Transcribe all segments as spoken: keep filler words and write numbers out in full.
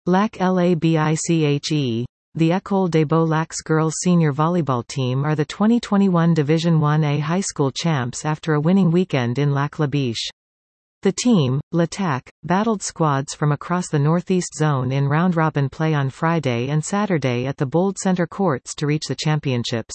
Lac Labiche. The École des Beaux-Lacs girls senior volleyball team are the twenty twenty-one Division one A high school champs after a winning weekend in Lac La Biche. The team, L'Attaque, battled squads from across the Northeast Zone in round-robin play on Friday and Saturday at the Bold Center courts to reach the championships.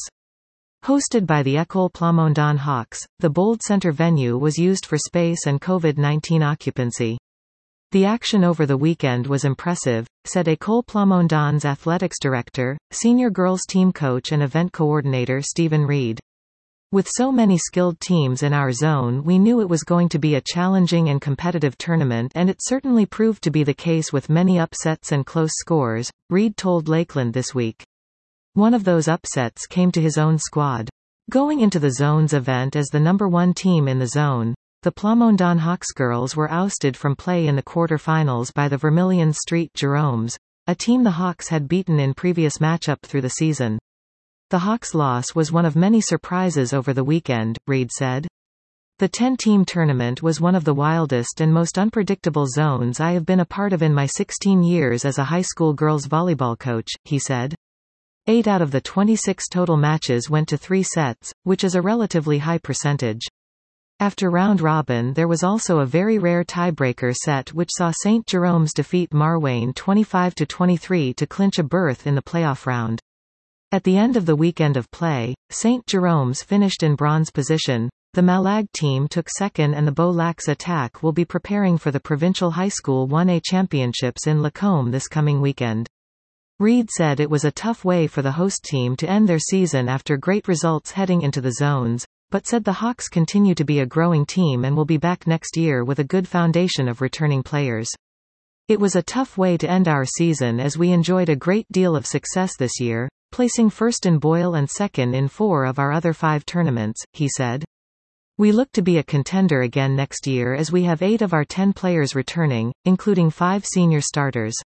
Hosted by the École Plamondon Hawks, the Bold Center venue was used for space and COVID nineteen occupancy. The action over the weekend was impressive, said École Plamondon's athletics director, senior girls team coach and event coordinator Stephen Reed. With so many skilled teams in our zone, we knew it was going to be a challenging and competitive tournament, and it certainly proved to be the case with many upsets and close scores, Reed told Lakeland this week. One of those upsets came to his own squad. Going into the zone's event as the number one team in the zone, the Plamondon Hawks girls were ousted from play in the quarter-finals by the Vermilion Street Jeromes, a team the Hawks had beaten in previous matchup through the season. The Hawks' loss was one of many surprises over the weekend, Reed said. The ten-team tournament was one of the wildest and most unpredictable zones I have been a part of in my sixteen years as a high school girls volleyball coach, he said. Eight out of the twenty-six total matches went to three sets, which is a relatively high percentage. After round robin, there was also a very rare tiebreaker set which saw Saint Jerome's defeat Marwayne twenty-five to twenty-three to clinch a berth in the playoff round. At the end of the weekend of play, Saint Jerome's finished in bronze position. The Malag team took second and the Beaux-Lacs Attaque will be preparing for the Provincial High School one A Championships in Lacombe this coming weekend. Reed said it was a tough way for the host team to end their season after great results heading into the zones, but said the Hawks continue to be a growing team and will be back next year with a good foundation of returning players. It was a tough way to end our season as we enjoyed a great deal of success this year, placing first in Boyle and second in four of our other five tournaments, he said. We look to be a contender again next year as we have eight of our ten players returning, including five senior starters.